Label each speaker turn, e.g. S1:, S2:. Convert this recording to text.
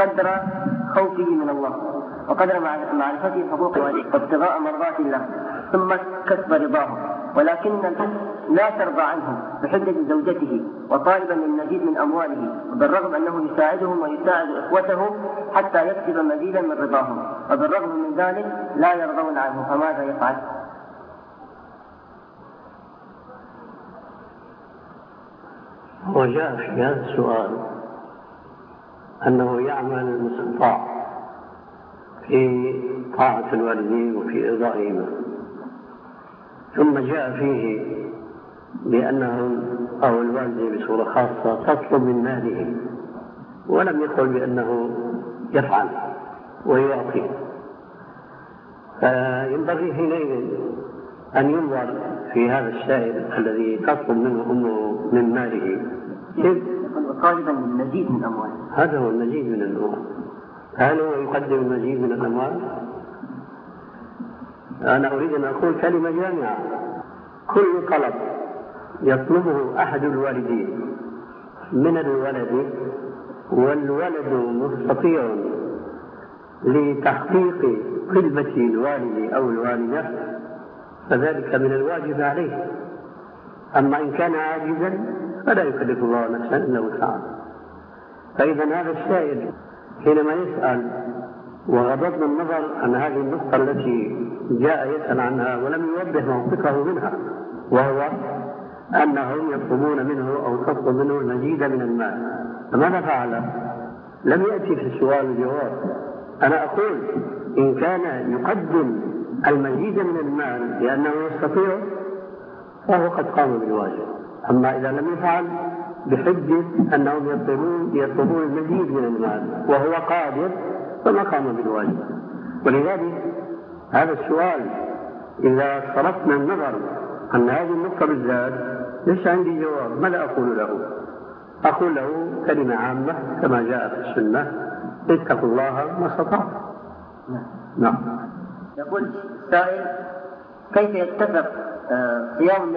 S1: قدر خوفه من الله وقدر معرفته حقوق والده وابتغاء مرضات الله ثم كسب رضاه، ولكن لا ترضى عنه بحجة زوجته وطالبا للمزيد من أمواله، وبالرغم أنه يساعدهم ويساعد إخوته حتى يكسب مزيدا من رضاهم، وبالرغم من ذلك لا يرضون عنه، فماذا يفعل؟
S2: وجاء في هذا السؤال أنه يعمل المستطاع في طاعة الوالدين وفي إرضائهما، ثم جاء فيه بأنهم أو الوالدة بصورة خاصة تطلب من ماله، ولم يقل بأنه يفعل ويعطي، فينبغي حينئذ أن ينظر في هذا السائل الذي تطلب منه أمه من ماله
S1: طالبا للمزيد من أمواله،
S2: هذا هو المزيد من الأموال. هل هو يقدم المزيد من الأموال؟ أنا أريد أن أقول كلمة جامعة: كل طلب يطلبه أحد الوالدين من الولد والولد مستطيع لتحقيق طلبة الوالد أو الوالدة فذلك من الواجب عليه. أما إن كان عاجزا فلا يكلف الله نفسا إلا وسعها. فإذا هذا السائل حينما يسأل، وغضضنا النظر عن هذه النقطة التي جاء يسأل عنها ولم يوضح موقفه منها، وهو أنهم يطلبون منه أو تطلب منه المزيد من المال، فماذا فعل؟ لم يأتي في السؤال الجواب. أنا أقول إن كان يقدم المزيد من المال لأنه يستطيع فهو قد قام بالواجب، أما إذا لم يفعل بحجة أنهم يطلبون المزيد من المال وهو قادر فما قام بالواجب. ولذلك هذا السؤال إذا صرفنا النظر عن هذه النقطة بالذات ليس عندي جواب. ماذا أقول له؟ أقول له كلمة عامة كما جاء في السنة: اتقوا الله ما استطعتم.
S1: نعم. يقول السائل: كيف يتفق صيام